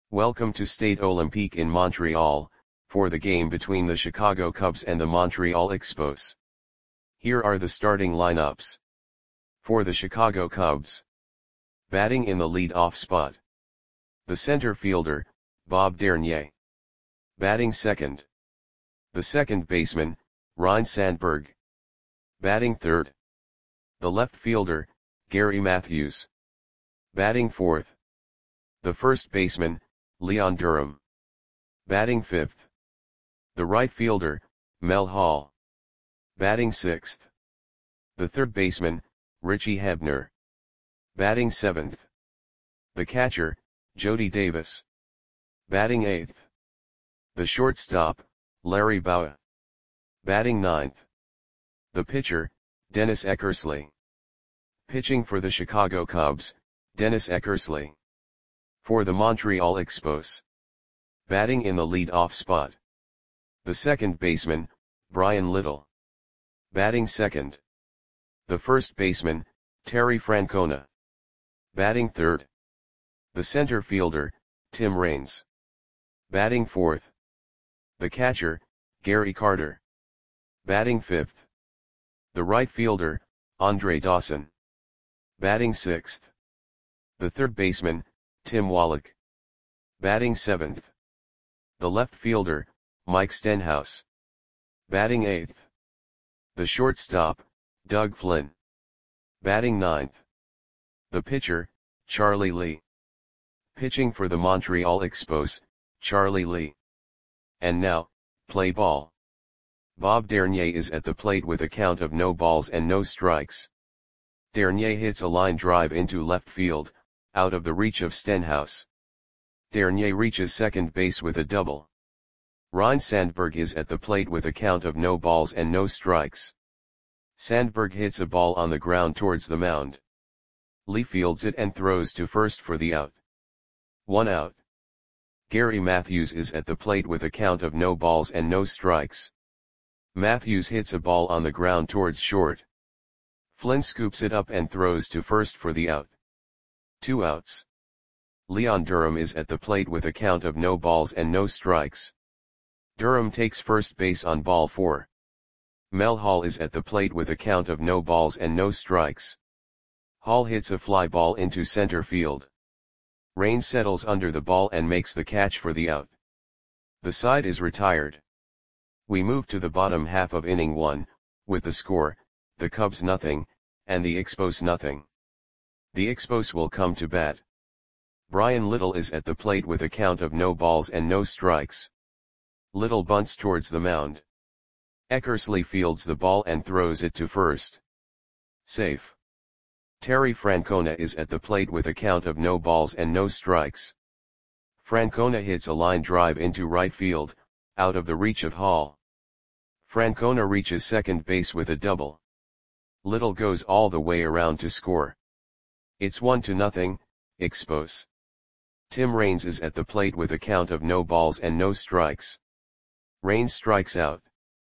Welcome to Stade Olympique in Montreal, for the game between the Chicago Cubs and the Montreal Expos. Here are the starting lineups. For the Chicago Cubs. Batting in the lead-off spot. The center fielder, Bob Dernier. Batting second. The second baseman, Ryne Sandberg. Batting third. The left fielder, Gary Matthews. Batting fourth. The first baseman, Leon Durham. Batting fifth. The right fielder, Mel Hall. Batting sixth. The third baseman, Richie Hebner. Batting seventh. The catcher, Jody Davis. Batting eighth. The shortstop, Larry Bowa. Batting ninth. The pitcher, Dennis Eckersley. Pitching for the Chicago Cubs, Dennis Eckersley. For the Montreal Expos. Batting in the lead-off spot. The second baseman, Bryan Little. Batting second. The first baseman, Terry Francona. Batting third. The center fielder, Tim Raines. Batting fourth. The catcher, Gary Carter. Batting fifth. The right fielder, Andre Dawson. Batting sixth. The third baseman, Tim Wallach. Batting seventh. The left fielder, Mike Stenhouse. Batting eighth. The shortstop, Doug Flynn. Batting ninth. The pitcher, Charlie Lee. Pitching for the Montreal Expos, Charlie Lee. And now, play ball. Bob Dernier is at the plate with a count of no balls and no strikes. Dernier hits a line drive into left field, out of the reach of Stenhouse. Dernier reaches second base with a double. Ryne Sandberg is at the plate with a count of no balls and no strikes. Sandberg hits a ball on the ground towards the mound. Lee fields it and throws to first for the out. 1 out. Gary Matthews is at the plate with a count of no balls and no strikes. Matthews hits a ball on the ground towards short. Flynn scoops it up and throws to first for the out. 2 outs. Leon Durham is at the plate with a count of no balls and no strikes. Durham takes first base on ball 4. Mel Hall is at the plate with a count of no balls and no strikes. Hall hits a fly ball into center field. Raines settles under the ball and makes the catch for the out. The side is retired. We move to the bottom half of inning 1, with the score, the Cubs nothing, and the Expos nothing. The Expos will come to bat. Bryan Little is at the plate with a count of no balls and no strikes. Little bunts towards the mound. Eckersley fields the ball and throws it to first. Safe. Terry Francona is at the plate with a count of no balls and no strikes. Francona hits a line drive into right field, out of the reach of Hall. Francona reaches second base with a double. Little goes all the way around to score. It's 1-0, Expos. Tim Raines is at the plate with a count of no balls and no strikes. Raines strikes out.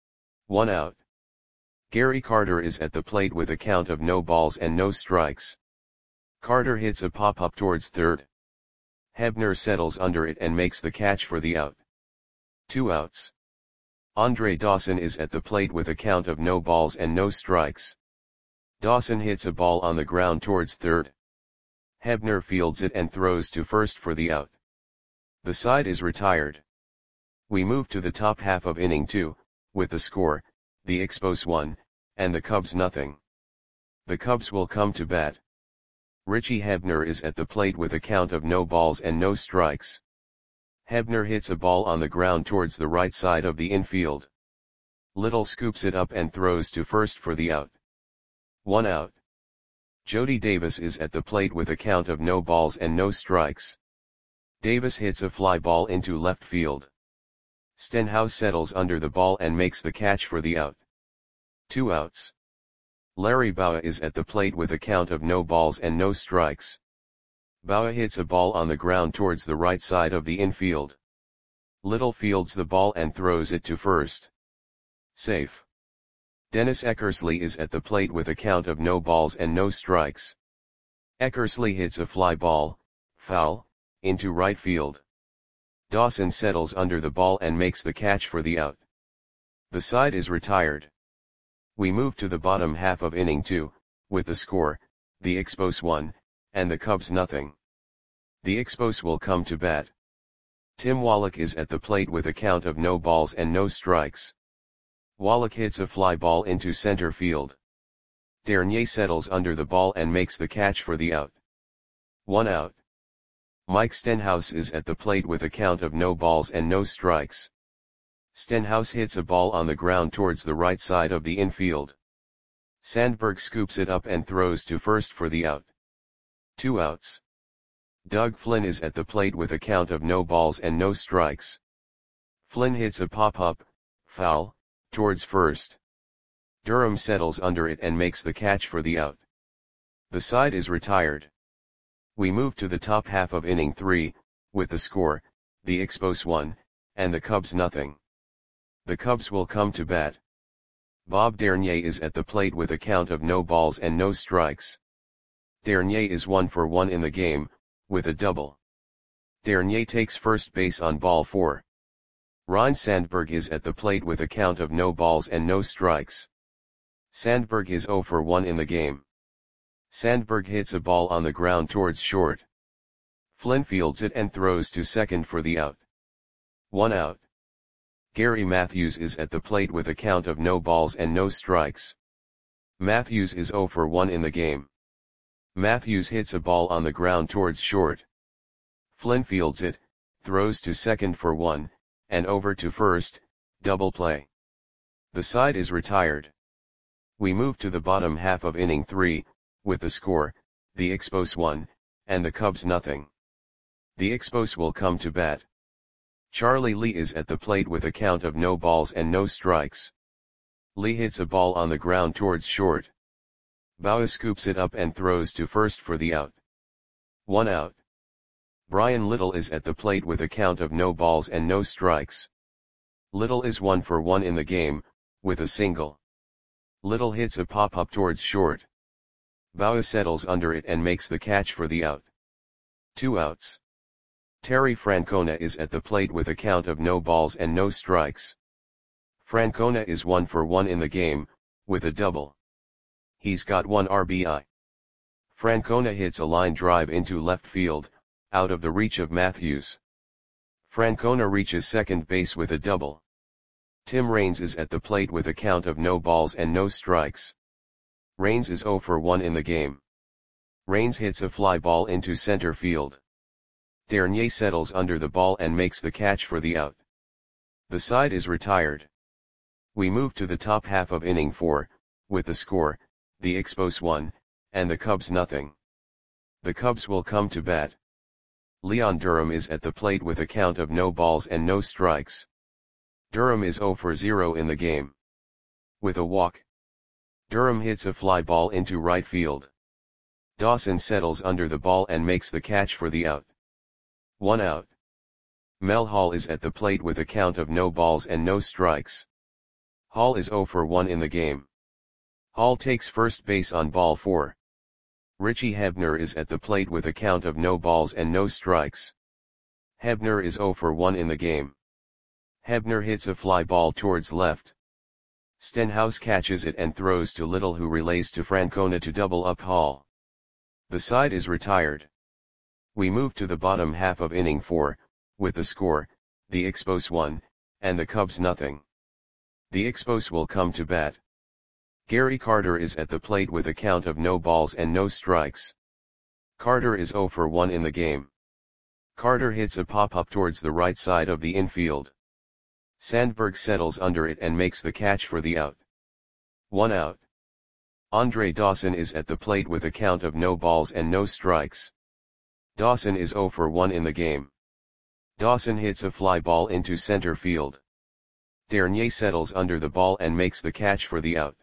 1 out. Gary Carter is at the plate with a count of no balls and no strikes. Carter hits a pop-up towards third. Hebner settles under it and makes the catch for the out. 2 outs. Andre Dawson is at the plate with a count of no balls and no strikes. Dawson hits a ball on the ground towards third. Hebner fields it and throws to first for the out. The side is retired. We move to the top half of inning 2, with the score, the Expos 1, and the Cubs nothing. The Cubs will come to bat. Richie Hebner is at the plate with a count of no balls and no strikes. Hebner hits a ball on the ground towards the right side of the infield. Little scoops it up and throws to first for the out. 1 out. Jody Davis is at the plate with a count of no balls and no strikes. Davis hits a fly ball into left field. Stenhouse settles under the ball and makes the catch for the out. 2 outs. Larry Bowa is at the plate with a count of no balls and no strikes. Bowa hits a ball on the ground towards the right side of the infield. Little fields the ball and throws it to first. Safe. Dennis Eckersley is at the plate with a count of no balls and no strikes. Eckersley hits a fly ball, foul, into right field. Dawson settles under the ball and makes the catch for the out. The side is retired. We move to the bottom half of inning 2, with the score, the Expos 1, and the Cubs nothing. The Expos will come to bat. Tim Wallach is at the plate with a count of no balls and no strikes. Wallach hits a fly ball into center field. Dernier settles under the ball and makes the catch for the out. 1 out. Mike Stenhouse is at the plate with a count of no balls and no strikes. Stenhouse hits a ball on the ground towards the right side of the infield. Sandberg scoops it up and throws to first for the out. 2 outs. Doug Flynn is at the plate with a count of no balls and no strikes. Flynn hits a pop-up, foul, towards first. Durham settles under it and makes the catch for the out. The side is retired. We move to the top half of inning 3, with the score, the Expos 1, and the Cubs nothing. The Cubs will come to bat. Bob Dernier is at the plate with a count of no balls and no strikes. Dernier is 1 for 1 in the game, with a double. Dernier takes first base on ball 4. Ryne Sandberg is at the plate with a count of no balls and no strikes. Sandberg is 0 for 1 in the game. Sandberg hits a ball on the ground towards short. Flynn fields it and throws to second for the out. 1 out. Gary Matthews is at the plate with a count of no balls and no strikes. Matthews is 0 for 1 in the game. Matthews hits a ball on the ground towards short. Flynn fields it, throws to second for 1, and over to first, double play. The side is retired. We move to the bottom half of inning 3, with the score, the Expos 1, and the Cubs nothing. The Expos will come to bat. Charlie Lee is at the plate with a count of no balls and no strikes. Lee hits a ball on the ground towards short. Baugh scoops it up and throws to first for the out. 1 out. Brian Little is at the plate with a count of no balls and no strikes. Little is 1 for 1 in the game, with a single. Little hits a pop-up towards short. Baugh settles under it and makes the catch for the out. 2 outs. Terry Francona is at the plate with a count of no balls and no strikes. Francona is 1 for 1 in the game, with a double. He's got 1 RBI. Francona hits a line drive into left field, out of the reach of Matthews. Francona reaches second base with a double. Tim Raines is at the plate with a count of no balls and no strikes. Raines is 0 for 1 in the game. Raines hits a fly ball into center field. Dernier settles under the ball and makes the catch for the out. The side is retired. We move to the top half of inning 4, with the score, the Expos 1, and the Cubs nothing. The Cubs will come to bat. Leon Durham is at the plate with a count of no balls and no strikes. Durham is 0 for 0 in the game. With a walk. Durham hits a fly ball into right field. Dawson settles under the ball and makes the catch for the out. 1 out. Mel Hall is at the plate with a count of no balls and no strikes. Hall is 0 for 1 in the game. Hall takes first base on ball 4. Richie Hebner is at the plate with a count of no balls and no strikes. Hebner is 0 for 1 in the game. Hebner hits a fly ball towards left. Stenhouse catches it and throws to Little, who relays to Francona to double up Hall. The side is retired. We move to the bottom half of inning 4, with the score, the Expos 1, and the Cubs nothing. The Expos will come to bat. Gary Carter is at the plate with a count of no balls and no strikes. Carter is 0 for 1 in the game. Carter hits a pop-up towards the right side of the infield. Sandberg settles under it and makes the catch for the out. 1 out. Andre Dawson is at the plate with a count of no balls and no strikes. Dawson is 0 for 1 in the game. Dawson hits a fly ball into center field. Dernier settles under the ball and makes the catch for the out.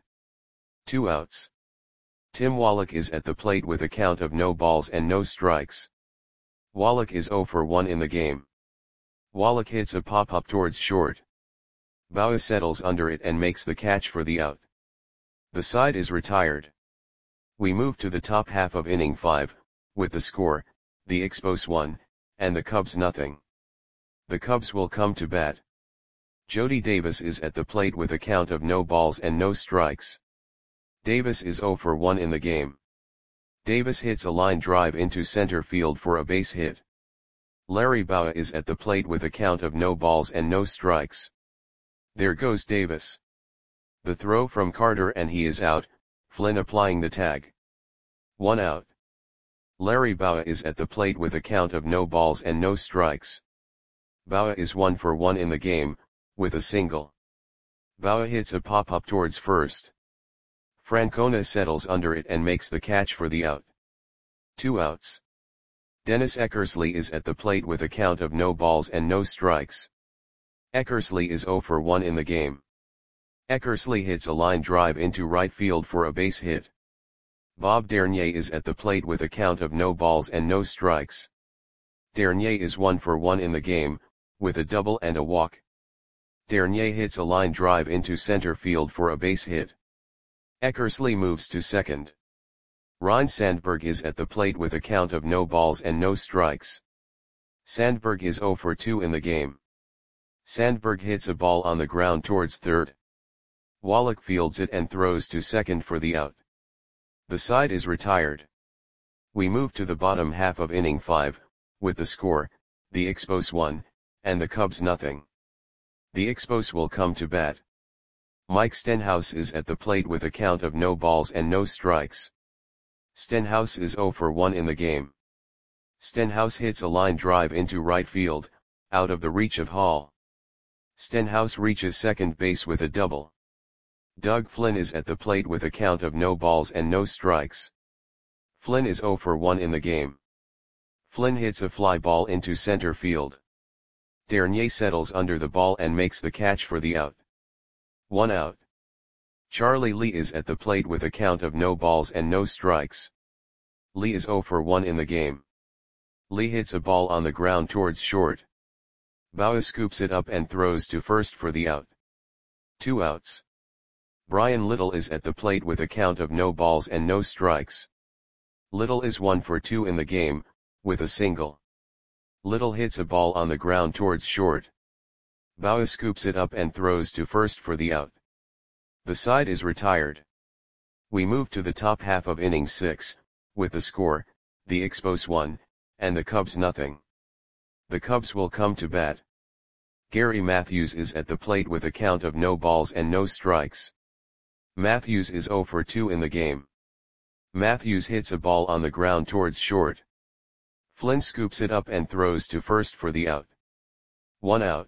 2 outs. Tim Wallach is at the plate with a count of no balls and no strikes. Wallach is 0 for 1 in the game. Wallach hits a pop-up towards short. Baugh settles under it and makes the catch for the out. The side is retired. We move to the top half of inning 5, with the score, the Expos 1, and the Cubs nothing. The Cubs will come to bat. Jody Davis is at the plate with a count of no balls and no strikes. Davis is 0 for 1 in the game. Davis hits a line drive into center field for a base hit. Larry Bowa is at the plate with a count of no balls and no strikes. There goes Davis. The throw from Carter and he is out, Flynn applying the tag. 1 out. Larry Bowa is at the plate with a count of no balls and no strikes. Bowa is 1 for 1 in the game, with a single. Bowa hits a pop-up towards first. Francona settles under it and makes the catch for the out. 2 outs. Dennis Eckersley is at the plate with a count of no balls and no strikes. Eckersley is 0 for 1 in the game. Eckersley hits a line drive into right field for a base hit. Bob Dernier is at the plate with a count of no balls and no strikes. Dernier is 1 for 1 in the game, with a double and a walk. Dernier hits a line drive into center field for a base hit. Eckersley moves to second. Ryne Sandberg is at the plate with a count of no balls and no strikes. Sandberg is 0 for 2 in the game. Sandberg hits a ball on the ground towards third. Wallach fields it and throws to second for the out. The side is retired. We move to the bottom half of inning 5, with the score, the Expos 1, and the Cubs nothing. The Expos will come to bat. Mike Stenhouse is at the plate with a count of no balls and no strikes. Stenhouse is 0 for 1 in the game. Stenhouse hits a line drive into right field, out of the reach of Hall. Stenhouse reaches second base with a double. Doug Flynn is at the plate with a count of no balls and no strikes. Flynn is 0 for 1 in the game. Flynn hits a fly ball into center field. Dernier settles under the ball and makes the catch for the out. 1 out. Charlie Lee is at the plate with a count of no balls and no strikes. Lee is 0 for 1 in the game. Lee hits a ball on the ground towards short. Bowa scoops it up and throws to first for the out. 2 outs. Brian Little is at the plate with a count of no balls and no strikes. Little is 1 for 2 in the game, with a single. Little hits a ball on the ground towards short. Bowa scoops it up and throws to first for the out. The side is retired. We move to the top half of inning 6, with the score, the Expos 1, and the Cubs nothing. The Cubs will come to bat. Gary Matthews is at the plate with a count of no balls and no strikes. Matthews is 0 for 2 in the game. Matthews hits a ball on the ground towards short. Flynn scoops it up and throws to first for the out. 1 out.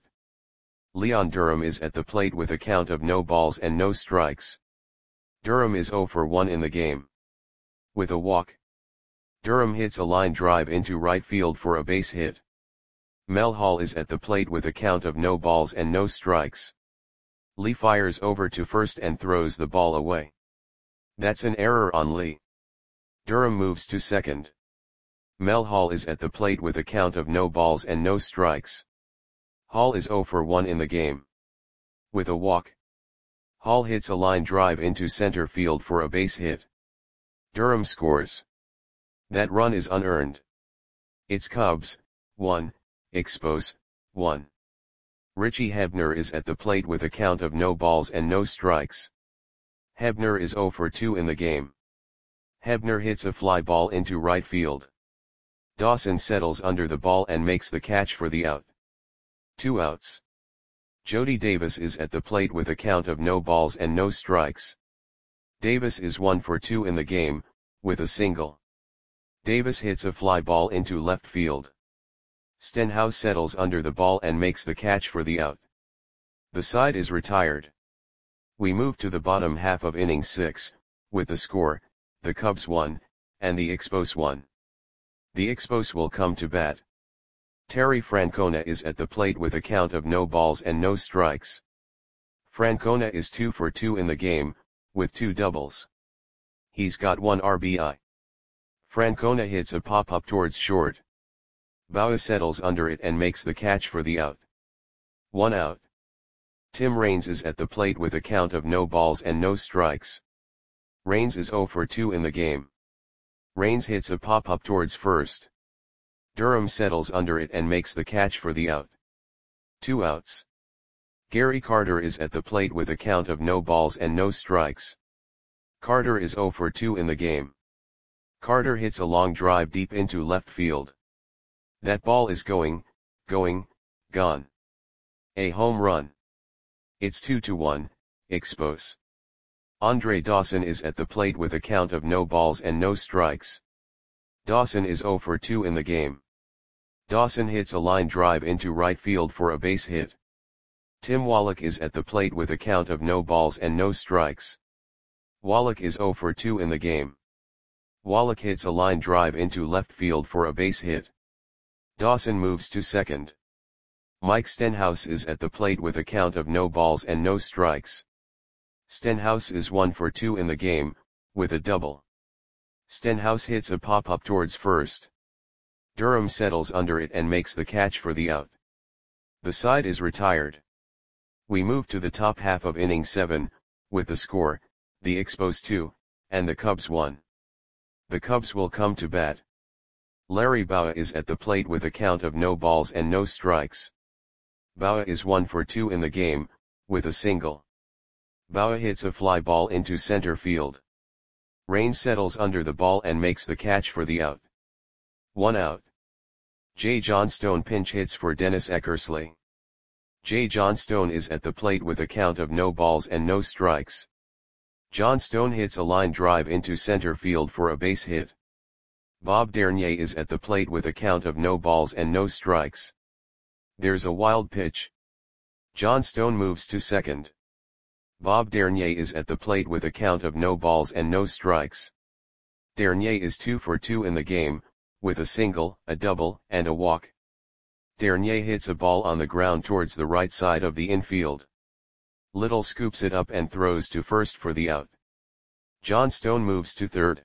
Leon Durham is at the plate with a count of no balls and no strikes. Durham is 0 for 1 in the game. With a walk. Durham hits a line drive into right field for a base hit. Mel Hall is at the plate with a count of no balls and no strikes. Lee fires over to first and throws the ball away. That's an error on Lee. Durham moves to second. Mel Hall is at the plate with a count of no balls and no strikes. Hall is 0 for 1 in the game. With a walk. Hall hits a line drive into center field for a base hit. Durham scores. That run is unearned. It's Cubs, 1, Expos, 1. Richie Hebner is at the plate with a count of no balls and no strikes. Hebner is 0 for 2 in the game. Hebner hits a fly ball into right field. Dawson settles under the ball and makes the catch for the out. 2 outs. Jody Davis is at the plate with a count of no balls and no strikes. Davis is 1 for 2 in the game, with a single. Davis hits a fly ball into left field. Stenhouse settles under the ball and makes the catch for the out. The side is retired. We move to the bottom half of inning 6, with the score, the Cubs 1, and the Expos 1. The Expos will come to bat. Terry Francona is at the plate with a count of no balls and no strikes. Francona is 2 for 2 in the game, with 2 doubles. He's got 1 RBI. Francona hits a pop-up towards short. Bowa settles under it and makes the catch for the out. 1 out. Tim Raines is at the plate with a count of no balls and no strikes. Raines is 0 for 2 in the game. Raines hits a pop-up towards first. Durham settles under it and makes the catch for the out. 2 outs. Gary Carter is at the plate with a count of no balls and no strikes. Carter is 0 for 2 in the game. Carter hits a long drive deep into left field. That ball is going, gone. A home run. It's 2-1, Expos. Andre Dawson is at the plate with a count of no balls and no strikes. Dawson is 0 for 2 in the game. Dawson hits a line drive into right field for a base hit. Tim Wallach is at the plate with a count of no balls and no strikes. Wallach is 0 for 2 in the game. Wallach hits a line drive into left field for a base hit. Dawson moves to second. Mike Stenhouse is at the plate with a count of no balls and no strikes. Stenhouse is 1 for 2 in the game, with a double. Stenhouse hits a pop-up towards first. Durham settles under it and makes the catch for the out. The side is retired. We move to the top half of inning 7, with the score, the Expos 2, and the Cubs 1. The Cubs will come to bat. Larry Bowa is at the plate with a count of no balls and no strikes. Bowa is 1 for 2 in the game, with a single. Bowa hits a fly ball into center field. Raines settles under the ball and makes the catch for the out. 1 out. Jay Johnstone pinch hits for Dennis Eckersley. Jay Johnstone is at the plate with a count of no balls and no strikes. Johnstone hits a line drive into center field for a base hit. Bob Dernier is at the plate with a count of no balls and no strikes. There's a wild pitch. Johnstone moves to second. Bob Dernier is at the plate with a count of no balls and no strikes. Dernier is 2 for 2 in the game, with a single, a double, and a walk. Dernier hits a ball on the ground towards the right side of the infield. Little scoops it up and throws to first for the out. Johnstone moves to third.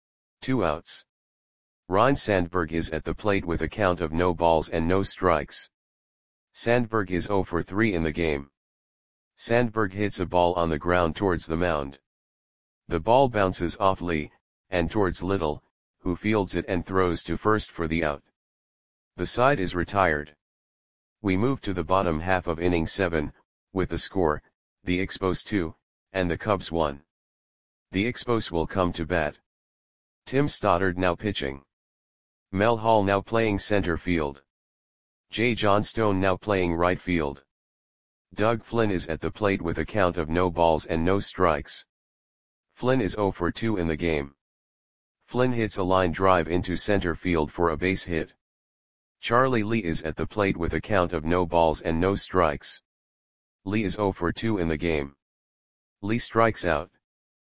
2 outs. Ryne Sandberg is at the plate with a count of no balls and no strikes. Sandberg is 0 for 3 in the game. Sandberg hits a ball on the ground towards the mound. The ball bounces off Lee, and towards Little, who fields it and throws to first for the out. The side is retired. We move to the bottom half of inning 7, with the score, the Expos 2, and the Cubs 1. The Expos will come to bat. Tim Stoddard now pitching. Mel Hall now playing center field. Jay Johnstone now playing right field. Doug Flynn is at the plate with a count of no balls and no strikes. Flynn is 0 for 2 in the game. Flynn hits a line drive into center field for a base hit. Charlie Lee is at the plate with a count of no balls and no strikes. Lee is 0 for 2 in the game. Lee strikes out.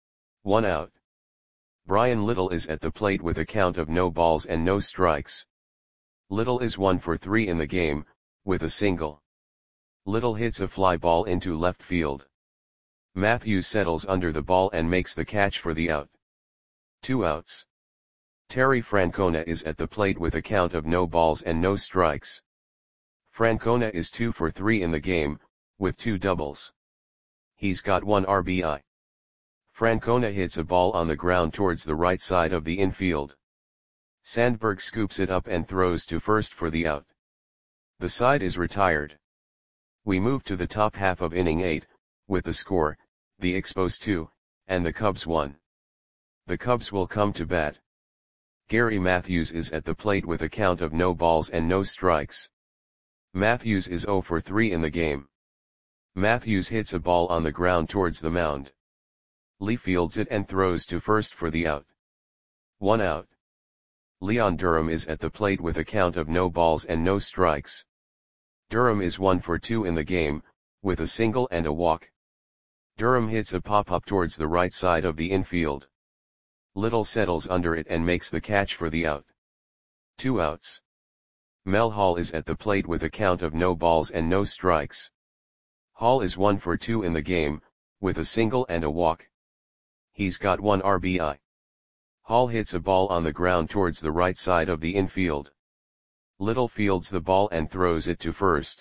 1 out. Brian Little is at the plate with a count of no balls and no strikes. Little is 1 for 3 in the game, with a single. Little hits a fly ball into left field. Matthews settles under the ball and makes the catch for the out. 2 outs. Terry Francona is at the plate with a count of no balls and no strikes. Francona is 2 for 3 in the game, with 2 doubles. He's got 1 RBI. Francona hits a ball on the ground towards the right side of the infield. Sandberg scoops it up and throws to first for the out. The side is retired. We move to the top half of inning 8, with the score, the Expos 2, and the Cubs 1. The Cubs will come to bat. Gary Matthews is at the plate with a count of no balls and no strikes. Matthews is 0 for 3 in the game. Matthews hits a ball on the ground towards the mound. Lee fields it and throws to first for the out. 1 out. Leon Durham is at the plate with a count of no balls and no strikes. Durham is 1 for 2 in the game, with a single and a walk. Durham hits a pop-up towards the right side of the infield. Little settles under it and makes the catch for the out. 2 outs. Mel Hall is at the plate with a count of no balls and no strikes. Hall is 1 for 2 in the game, with a single and a walk. He's got 1 RBI. Hall hits a ball on the ground towards the right side of the infield. Little fields the ball and throws it to first.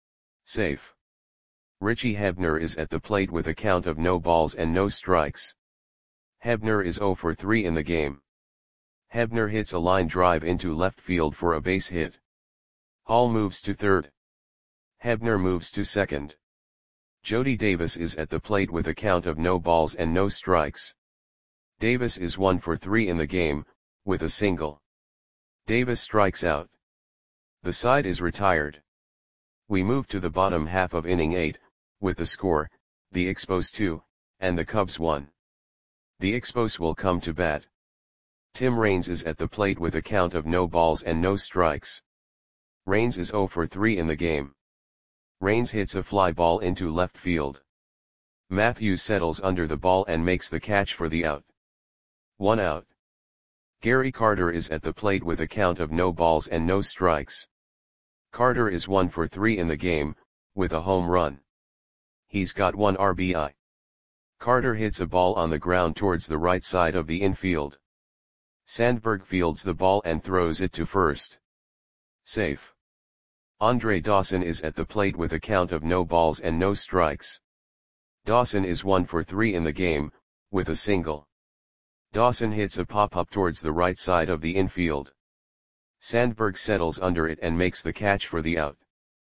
Safe. Richie Hebner is at the plate with a count of no balls and no strikes. Hebner is 0 for 3 in the game. Hebner hits a line drive into left field for a base hit. Hall moves to third. Hebner moves to second. Jody Davis is at the plate with a count of no balls and no strikes. Davis is 1 for 3 in the game, with a single. Davis strikes out. The side is retired. We move to the bottom half of inning 8, with the score, the Expos 2, and the Cubs 1. The Expos will come to bat. Tim Raines is at the plate with a count of no balls and no strikes. Raines is 0 for 3 in the game. Raines hits a fly ball into left field. Matthews settles under the ball and makes the catch for the out. 1 out. Gary Carter is at the plate with a count of no balls and no strikes. Carter is 1 for 3 in the game, with a home run. He's got 1 RBI. Carter hits a ball on the ground towards the right side of the infield. Sandberg fields the ball and throws it to first. Safe. Andre Dawson is at the plate with a count of no balls and no strikes. Dawson is 1 for 3 in the game, with a single. Dawson hits a pop-up towards the right side of the infield. Sandberg settles under it and makes the catch for the out.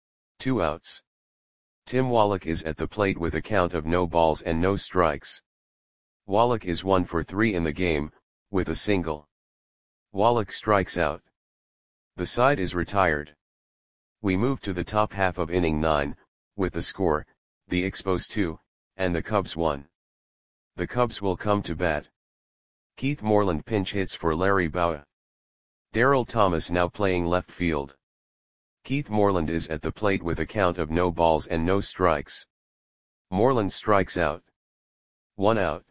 2 outs. Tim Wallach is at the plate with a count of no balls and no strikes. Wallach is 1 for 3 in the game, with a single. Wallach strikes out. The side is retired. We move to the top half of inning 9, with the score, the Expos 2, and the Cubs 1. The Cubs will come to bat. Keith Moreland pinch hits for Larry Bowa. Darryl Thomas now playing left field. Keith Moreland is at the plate with a count of no balls and no strikes. Moreland strikes out. 1 out.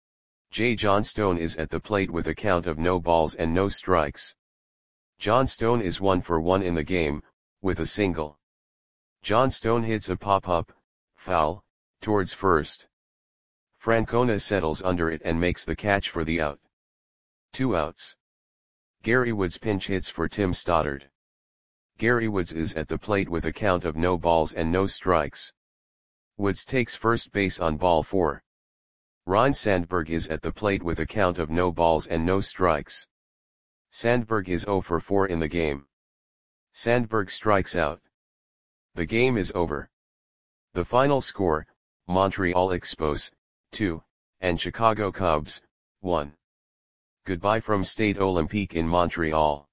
J. Johnstone is at the plate with a count of no balls and no strikes. Johnstone is 1 for 1 in the game, with a single. Johnstone hits a pop-up, foul, towards first. Francona settles under it and makes the catch for the out. 2 outs. Gary Woods pinch hits for Tim Stoddard. Gary Woods is at the plate with a count of no balls and no strikes. Woods takes first base on ball 4. Ryne Sandberg is at the plate with a count of no balls and no strikes. Sandberg is 0 for 4 in the game. Sandberg strikes out. The game is over. The final score, Montreal Expos, 2, and Chicago Cubs, 1. Goodbye from Stade Olympique in Montreal.